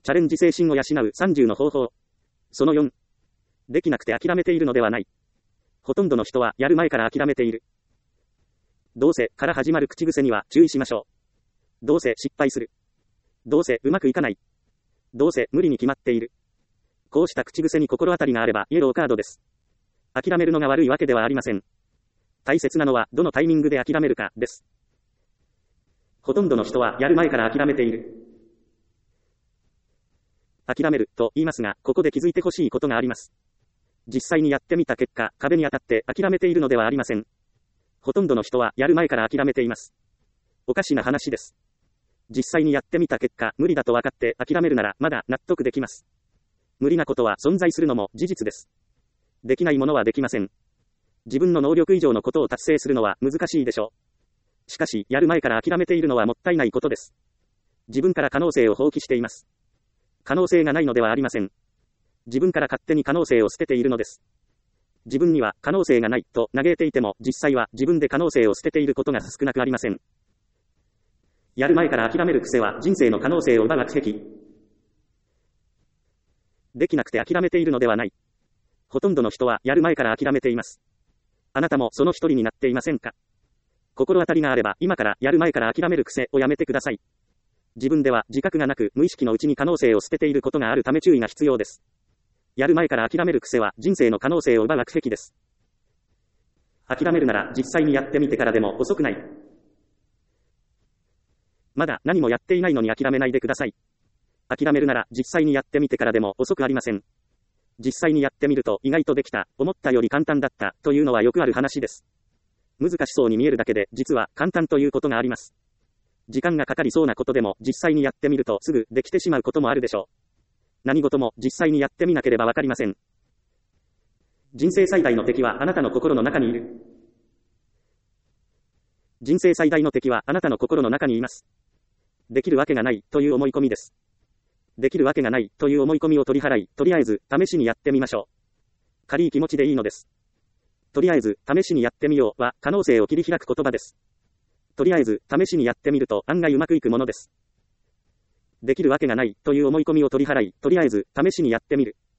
チャレンジ精神を養う30の方法。その4。できなくて諦めているのではない。ほとんどの人はやる前から諦めている。どうせから始まる口癖には注意しましょう。どうせ失敗する。どうせうまくいかない。どうせ無理に決まっている。こうした口癖に心当たりがあればイエローカードです。諦めるのが悪いわけではありません。大切なのはどのタイミングで諦めるかです。ほとんどの人はやる前から諦めている。諦めると言いますが、ここで気づいてほしいことがあります。実際にやってみた結果、壁に当たって諦めているのではありません。ほとんどの人はやる前から諦めています。おかしな話です。実際にやってみた結果、無理だと分かって諦めるならまだ納得できます。無理なことは存在するのも事実です。できないものはできません。自分の能力以上のことを達成するのは難しいでしょう。しかし、やる前から諦めているのはもったいないことです。自分から可能性を放棄しています。可能性がないのではありません。自分から勝手に可能性を捨てているのです。自分には可能性がないと嘆いていても、実際は自分で可能性を捨てていることが少なくありません。やる前から諦める癖は人生の可能性を奪う悪癖。できなくて諦めているのではない。ほとんどの人はやる前から諦めています。あなたもその一人になっていませんか？心当たりがあれば今からやる前から諦める癖をやめてください。自分では自覚がなく無意識のうちに可能性を捨てていることがあるため注意が必要です。やる前から諦める癖は人生の可能性を奪う悪癖です。諦めるなら実際にやってみてからでも遅くない。まだ何もやっていないのに諦めないでください。諦めるなら実際にやってみてからでも遅くありません。実際にやってみると意外とできた、思ったより簡単だったというのはよくある話です。難しそうに見えるだけで実は簡単ということがあります。時間がかかりそうなことでも実際にやってみるとすぐできてしまうこともあるでしょう。何事も実際にやってみなければわかりません。人生最大の敵はあなたの心の中にいる。人生最大の敵はあなたの心の中にいます。できるわけがないという思い込みです。できるわけがないという思い込みを取り払い、とりあえず試しにやってみましょう。軽い気持ちでいいのです。とりあえず試しにやってみようは可能性を切り開く言葉です。とりあえず試しにやってみると案外うまくいくものです。できるわけがないという思い込みを取り払い、とりあえず試しにやってみる。